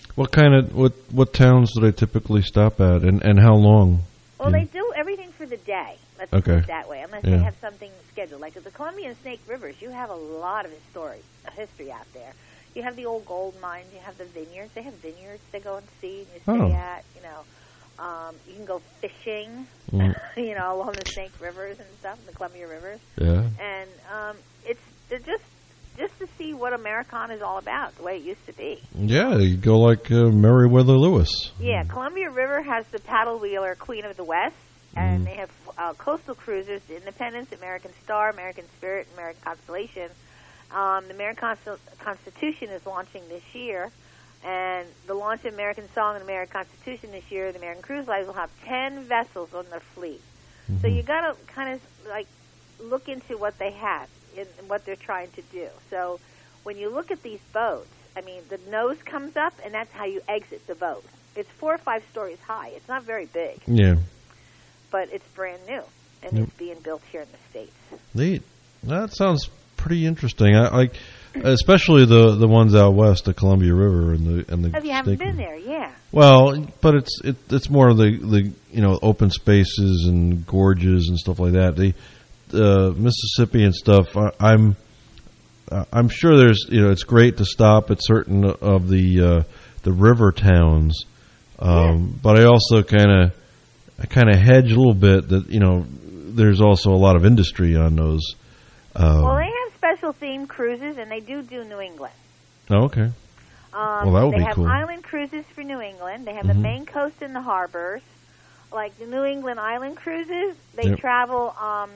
What towns do they typically stop at, and how long? Well, they do everything for the day. Let's put it that way, unless they have something scheduled. Like at the Columbia and Snake Rivers, you have a lot of history out there. You have the old gold mines. You have the vineyards. They have vineyards to go and see and you stay at. You can go fishing, along the Snake Rivers and stuff, the Columbia Rivers. Yeah. And they're just to see what Americana is all about, the way it used to be. Yeah, you go like Meriwether Lewis. Yeah, Columbia River has the paddle wheeler Queen of the West, and they have coastal cruisers, the Independence, American Star, American Spirit, American Constellation. The American Constitution is launching this year, and the launch of American Song and American Constitution this year, the American Cruise Lines will have 10 vessels on their fleet. Mm-hmm. So you got to kind of look into what they have and what they're trying to do. So when you look at these boats, the nose comes up, and that's how you exit the boat. It's 4 or 5 stories high. It's not very big. Yeah. But it's brand new, and it's being built here in the States. Neat. That sounds pretty interesting. I especially the ones out west, the Columbia River and the. If you haven't been there, yeah. Well, but it's more of the open spaces and gorges and stuff like that. The Mississippi and stuff. I'm sure there's it's great to stop at certain of the river towns, but I also kind of hedge a little bit that there's also a lot of industry on those. Well, they have special themed cruises, and they do New England. Oh, okay. Well, that would be cool. They have island cruises for New England. They have the main coast and the harbors. Like the New England island cruises, they travel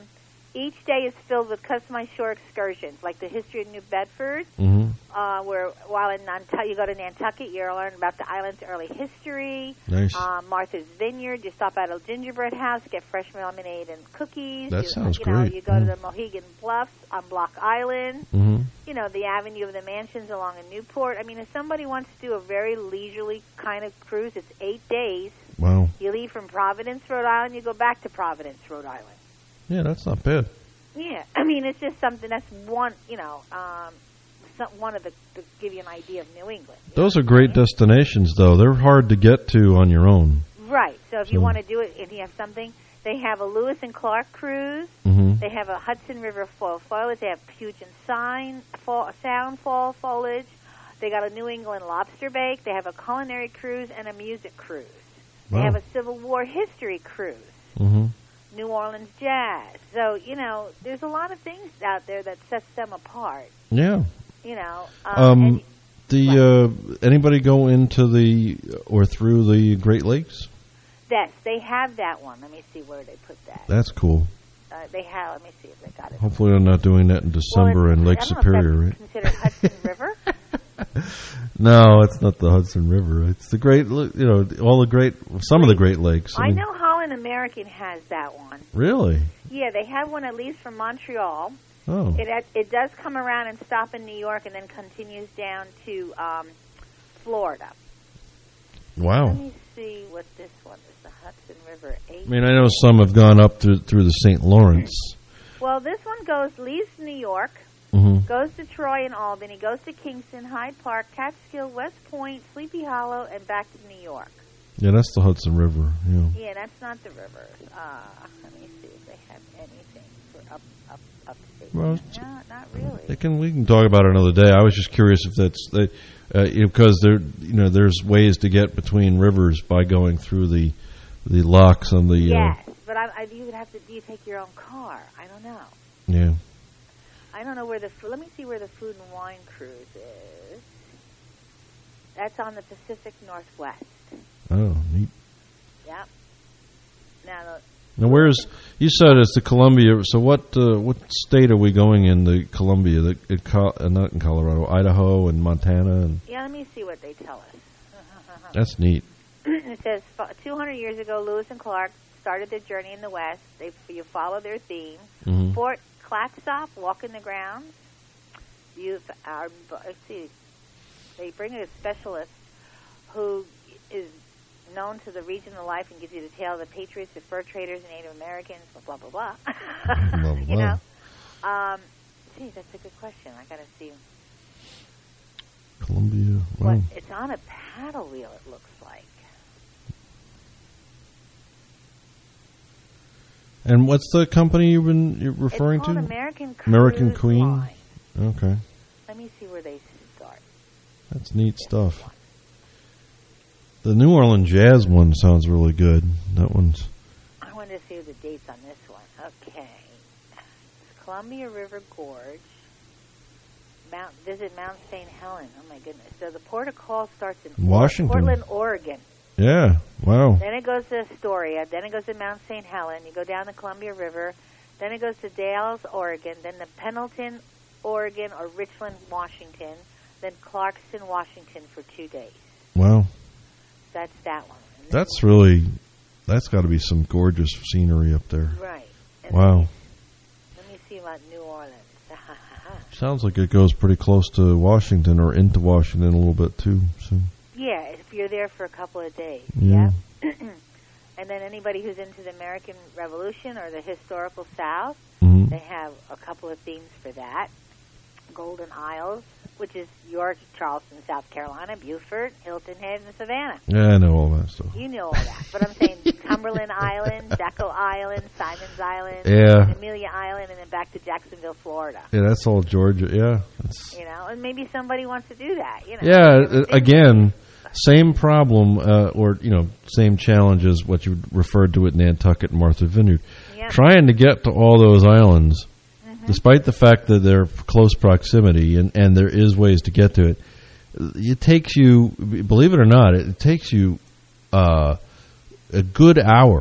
Each day is filled with customized shore excursions, like the history of New Bedford, where while in Nantucket, you go to Nantucket, you learn about the island's early history. Nice. Martha's Vineyard, you stop at a gingerbread house, get fresh lemonade and cookies. That sounds great. great. You go to the Mohegan Bluffs on Block Island. You know, the Avenue of the Mansions along in Newport. I mean, if somebody wants to do a very leisurely kind of cruise, it's 8 days. Wow. You leave from Providence, Rhode Island, you go back to Providence, Rhode Island. Yeah, that's not bad. Yeah, I mean, it's just something that's one, one of the, to give you an idea of New England. Those are great destinations, though. They're hard to get to on your own. Right. So if you want to do it, if you have something, they have a Lewis and Clark cruise. They have a Hudson River fall foliage. They have Puget Sound fall foliage. They got a New England lobster bake. They have a culinary cruise and a music cruise. They have a Civil War history cruise. New Orleans jazz. So, you know, there's a lot of things out there that sets them apart. Yeah. You know. Anybody go into or through the Great Lakes? Yes, they have that one. Let me see where they put that. That's cool. They have. Let me see if they got it. Hopefully, they're not doing that in December in Lake Superior, right? Considered Hudson River. No, it's not the Hudson River. It's the great, some of the Great Lakes. I know Holland American has that one. Really? Yeah, they have one at least from Montreal. Oh. It does come around and stop in New York and then continues down to Florida. Wow. Let me see what this one is. The Hudson River 8. I mean, I know some have gone up through the St. Lawrence. Well, this one leaves New York, goes to Troy and Albany, goes to Kingston, Hyde Park, Catskill, West Point, Sleepy Hollow, and back to New York. Yeah, that's the Hudson River. Yeah. Yeah, that's not the river. Let me see if they have anything for upstate. Well, no, not really. We can talk about it another day. I was just curious if that's because there's ways to get between rivers by going through the locks on the. Yes, but you would have to. Do you take your own car? I don't know. Yeah. I don't know where let me see where the Food and Wine cruise is. That's on the Pacific Northwest. Oh, neat. Yep. Now, you said it's the Columbia. So what state are we going in? The Columbia, not in Colorado, Idaho and Montana. And yeah, let me see what they tell us. That's neat. It says 200 years ago, Lewis and Clark started their journey in the West. You follow their theme. Fort Clatsop, walk in the grounds. Let's see. They bring a specialist who is known to the regional life and gives you the tale of the patriots, the fur traders, and Native Americans, blah, blah, blah, blah. You know? That's a good question. I got to see. Columbia. Wow. It's on a paddle wheel, it looks like. And what's the company you're referring to? American Queen. Line. Okay. Let me see where they start. That's neat stuff. The New Orleans Jazz one sounds really good. That one's. I wanted to see the dates on this one. Okay. It's Columbia River Gorge. Visit Mount St. Helen. Oh, my goodness. So the port of call starts in Washington. Portland, Oregon. Yeah. Wow. Then it goes to Astoria. Then it goes to Mount St. Helen. You go down the Columbia River. Then it goes to Dalles, Oregon. Then the Pendleton, Oregon, or Richland, Washington. Then Clarkston, Washington for 2 days. Wow. That's that one. That's got to be some gorgeous scenery up there. Right. And wow. Let me see about New Orleans. Sounds like it goes pretty close to Washington or into Washington a little bit too. So. Yeah, if you're there for a couple of days. Yeah. And then anybody who's into the American Revolution or the historical South, they have a couple of themes for that. Golden Isles, which is York, Charleston, South Carolina, Beaufort, Hilton Head, and Savannah. Yeah, I know all that stuff. You know all that. But I'm saying Cumberland Island, Jekyll Island, Simons Island, Amelia Island, and then back to Jacksonville, Florida. Yeah, that's all Georgia. Yeah. You know, and maybe somebody wants to do that. You know. Yeah, again, same problem same challenge as what you referred to at Nantucket and Martha's Vineyard. Yep. Trying to get to all those islands. Despite the fact that they're close proximity and there is ways to get to it, it takes you, believe it or not, it takes you a good hour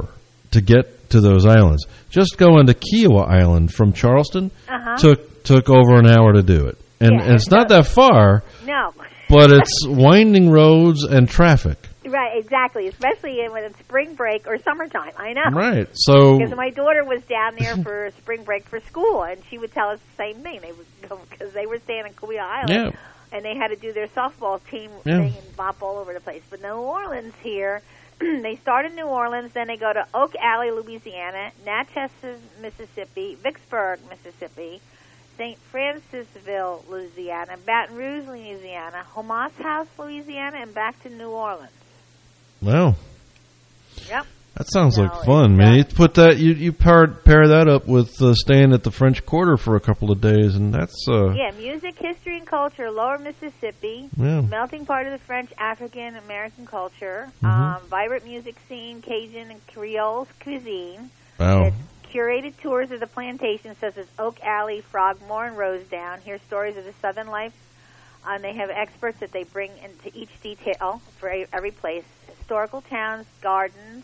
to get to those islands. Just going to Kiowa Island from Charleston took over an hour to do it. And it's not that far. No. But it's winding roads and traffic. Right, exactly, especially when it's spring break or summertime. I know. Right, so... Because my daughter was down there for spring break for school, and she would tell us the same thing. They would go, because they were staying in Kiowa Island, and they had to do their softball team thing and bop all over the place. But New Orleans here, they start in New Orleans, then they go to Oak Alley, Louisiana, Natchez, Mississippi, Vicksburg, Mississippi, St. Francisville, Louisiana, Baton Rouge, Louisiana, Homas House, Louisiana, and back to New Orleans. Wow. Yep. That sounds like fun, man. You put that, you pair that up with staying at the French Quarter for a couple of days, and that's... Yeah, music, history, and culture, Lower Mississippi, melting part of the French, African, American culture, vibrant music scene, Cajun and Creole cuisine. Wow. It's curated tours of the plantation, such as Oak Alley, Frogmore, and Rosedown. Hear stories of the Southern life. And they have experts that they bring into each detail for every place. Historical towns, gardens,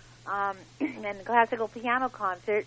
and classical piano concert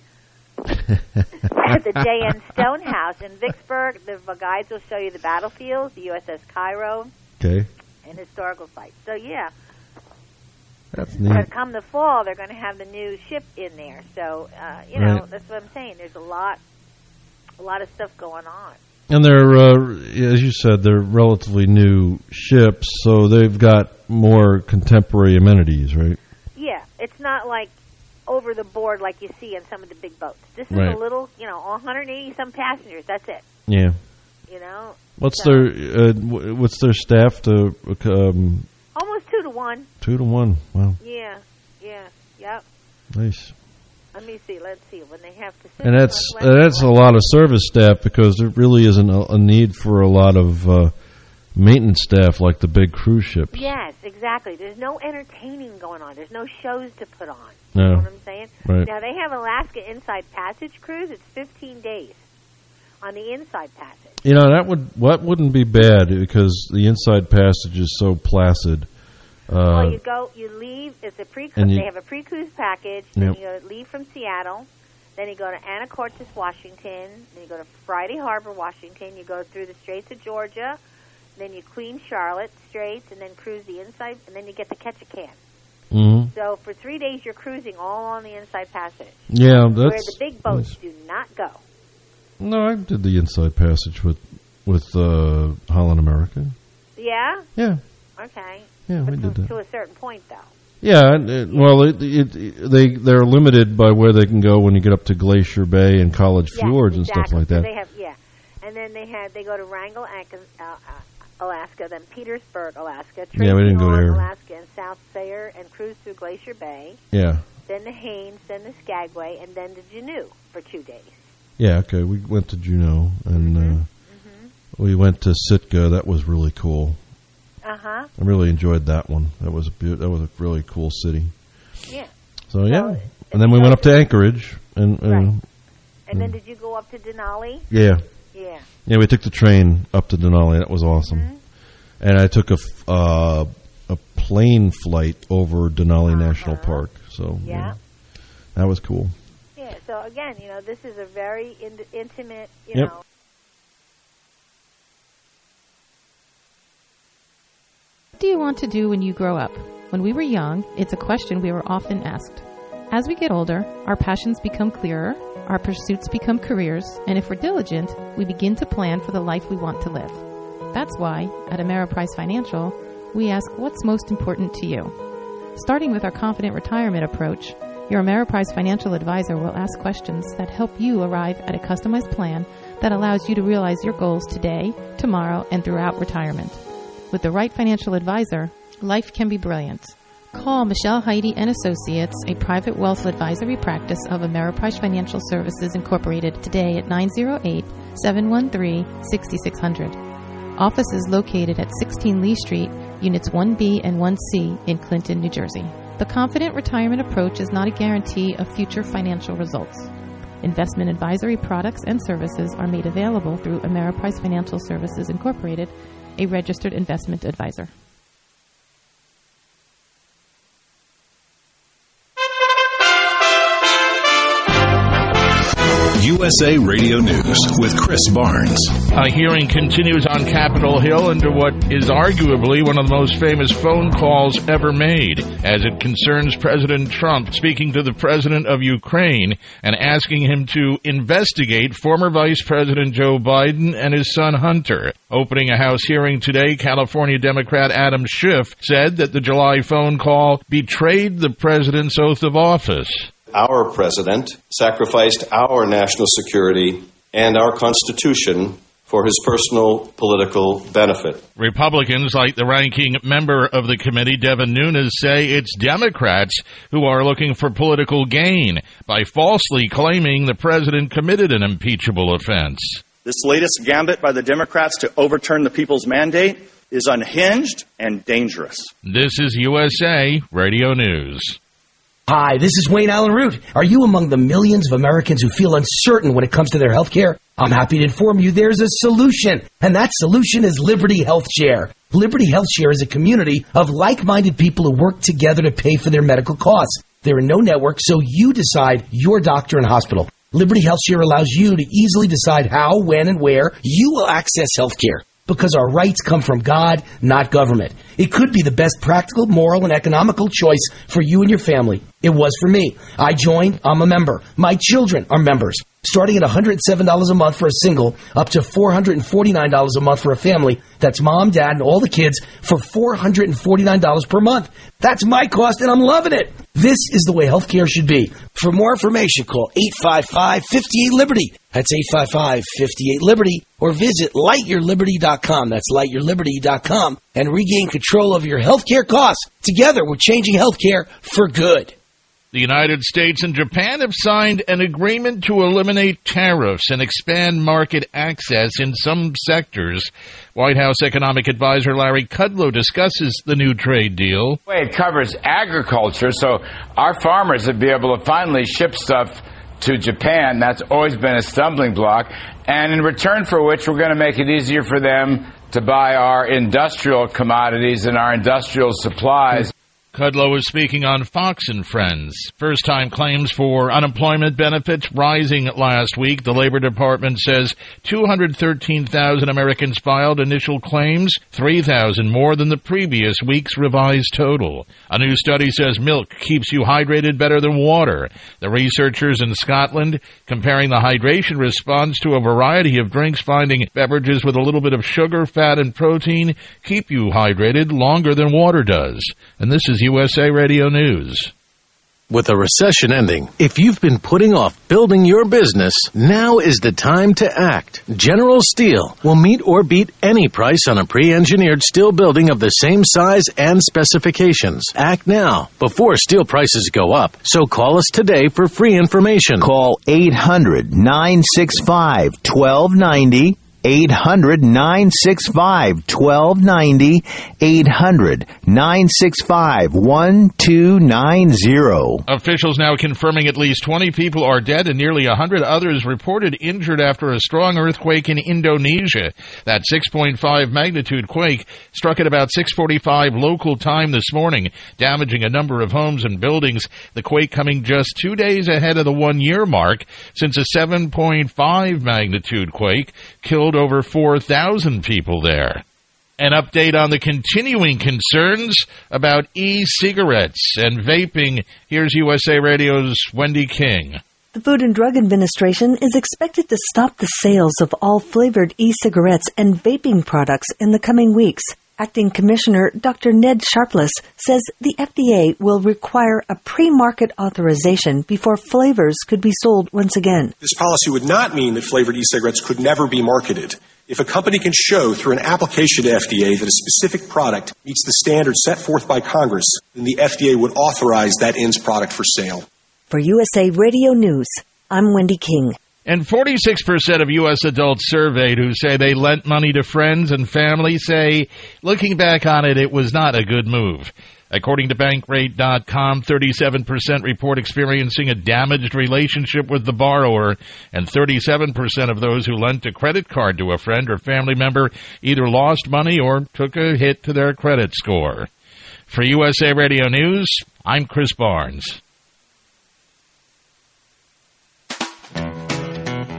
at the J.N. Stone House in Vicksburg. The guides will show you the battlefields, the USS Cairo, and historical sites. So, yeah. That's neat. But come the fall, they're going to have the new ship in there. So, you know, that's what I'm saying. There's a lot of stuff going on. And they're, as you said, they're relatively new ships, so they've got more contemporary amenities, right? Yeah, it's not like over the board like you see in some of the big boats. This is a little, 180-some passengers. That's it. Yeah. You know. What's their staff to? Almost 2 to 1. 2 to 1. Wow. Yeah. Yep. Nice. Let me see. Let's see when they have to. And that's a lot of service staff because there really isn't a need for a lot of maintenance staff like the big cruise ships. Yes, exactly. There's no entertaining going on. There's no shows to put on. No. You know what I'm saying? Right. Now they have Alaska Inside Passage cruise. It's 15 days on the Inside Passage. You know that wouldn't be bad because the Inside Passage is so placid. Well, you leave. It's a they have a pre-cruise package. Then you leave from Seattle. Then you go to Anacortes, Washington. Then you go to Friday Harbor, Washington. You go through the Straits of Georgia. Then you Queen Charlotte Straits, and then cruise the inside, and then you get to Ketchikan. Mm-hmm. So for 3 days, you're cruising all on the Inside Passage. Yeah, that's where the big boats do not go. No, I did the Inside Passage with Holland America. Yeah. Yeah. Okay. Yeah, we did that. To a certain point, though. Yeah, they're limited by where they can go when you get up to Glacier Bay and College Fjords and stuff like that. So they have, and then they go to Wrangell, Alaska, then Petersburg, Alaska, we didn't go there. Alaska, and South Sayre, and cruise through Glacier Bay. Yeah. Then to Haines, then to Skagway, and then to Juneau for 2 days. Yeah, okay. We went to Juneau, and we went to Sitka. That was really cool. I really enjoyed that one. That was a really cool city. Yeah. So and then we went up to Anchorage, and then did you go up to Denali? Yeah. Yeah. Yeah, we took the train up to Denali. That was awesome. And I took a plane flight over Denali National Park. So that was cool. Yeah. So again, this is a very intimate, know. What do you want to do when you grow up? When we were young, it's a question we were often asked. As we get older, our passions become clearer, our pursuits become careers, and if we're diligent, we begin to plan for the life we want to live. That's why, at Ameriprise Financial, we ask what's most important to you. Starting with our Confident Retirement approach, your Ameriprise Financial Advisor will ask questions that help you arrive at a customized plan that allows you to realize your goals today, tomorrow, and throughout retirement. With the right financial advisor, life can be brilliant. Call Michelle Heidi and Associates, a private wealth advisory practice of Ameriprise Financial Services Incorporated, today at 908-713-6600. Offices located at 16 Lee Street, Units 1B and 1C in Clinton, New Jersey. The Confident Retirement approach is not a guarantee of future financial results. Investment advisory products and services are made available through Ameriprise Financial Services Incorporated, a registered investment advisor. USA Radio News with Chris Barnes. A hearing continues on Capitol Hill into what is arguably one of the most famous phone calls ever made, as it concerns President Trump speaking to the president of Ukraine and asking him to investigate former Vice President Joe Biden and his son Hunter. Opening a House hearing today, California Democrat Adam Schiff said that the July phone call betrayed the president's oath of office. Our president sacrificed our national security and our Constitution for his personal political benefit. Republicans, like the ranking member of the committee, Devin Nunes, say it's Democrats who are looking for political gain by falsely claiming the president committed an impeachable offense. This latest gambit by the Democrats to overturn the people's mandate is unhinged and dangerous. This is USA Radio News. Hi, this is Wayne Allen Root. Are you among the millions of Americans who feel uncertain when it comes to their health care? I'm happy to inform you there's a solution, and that solution is Liberty Health Share. Liberty Health Share is a community of like-minded people who work together to pay for their medical costs. They're in no network, so you decide your doctor and hospital. Liberty Health Share allows you to easily decide how, when, and where you will access health care, because our rights come from God, not government. It could be the best practical, moral, and economical choice for you and your family. It was for me. I joined. I'm a member. My children are members. Starting at $107 a month for a single, up to $449 a month for a family. That's mom, dad, and all the kids for $449 per month. That's my cost, and I'm loving it. This is the way healthcare should be. For more information, call 855-58-LIBERTY. That's 855-58-LIBERTY. Or visit lightyourliberty.com. That's lightyourliberty.com. And regain control of your healthcare costs. Together, we're changing healthcare for good. The United States and Japan have signed an agreement to eliminate tariffs and expand market access in some sectors. White House economic advisor Larry Kudlow discusses the new trade deal. It covers agriculture, so our farmers would be able to finally ship stuff to Japan. That's always been a stumbling block. And in return for which, we're going to make it easier for them to buy our industrial commodities and our industrial supplies. Kudlow was speaking on Fox and Friends. First-time claims for unemployment benefits rising last week. The Labor Department says 213,000 Americans filed initial claims, 3,000 more than the previous week's revised total. A new study says milk keeps you hydrated better than water. The researchers in Scotland comparing the hydration response to a variety of drinks, finding beverages with a little bit of sugar, fat, and protein keep you hydrated longer than water does. And this is USA Radio News. With a recession ending, if you've been putting off building your business, now is the time to act. General Steel will meet or beat any price on a pre-engineered steel building of the same size and specifications. Act now, before steel prices go up. So call us today for free information. Call 800-965-1290. 800-965-1290, 800-965-1290. Officials now confirming at least 20 people are dead and nearly 100 others reported injured after a strong earthquake in Indonesia. That 6.5 magnitude quake struck at about 6:45 local time this morning, damaging a number of homes and buildings. The quake coming just 2 days ahead of the 1-year mark since a 7.5 magnitude quake killed over 4,000 people there. An update on the continuing concerns about e-cigarettes and vaping. Here's USA Radio's Wendy King. The Food and Drug Administration is expected to stop the sales of all flavored e-cigarettes and vaping products in the coming weeks. Acting Commissioner Dr. Ned Sharpless says the FDA will require a pre-market authorization before flavors could be sold once again. This policy would not mean that flavored e-cigarettes could never be marketed. If a company can show through an application to FDA that a specific product meets the standards set forth by Congress, then the FDA would authorize that ends product for sale. For USA Radio News, I'm Wendy King. And 46% of U.S. adults surveyed who say they lent money to friends and family say, looking back on it, it was not a good move. According to Bankrate.com, 37% report experiencing a damaged relationship with the borrower, and 37% of those who lent a credit card to a friend or family member either lost money or took a hit to their credit score. For USA Radio News, I'm Chris Barnes.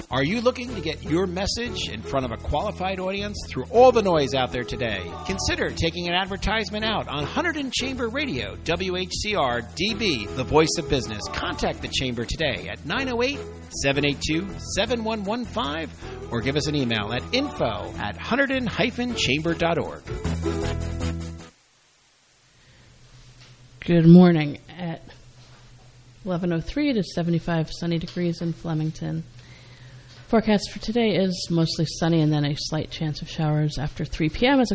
Are you looking to get your message in front of a qualified audience through all the noise out there today? Consider taking an advertisement out on Hunterdon Chamber Radio, WHCR DB, the voice of business. Contact the Chamber today at 908-782-7115 or give us an email at info@hunterdon-chamber.org. Good morning. At 11:03, it is 75 sunny degrees in Flemington. Forecast for today is mostly sunny and then a slight chance of showers after 3 p.m. as a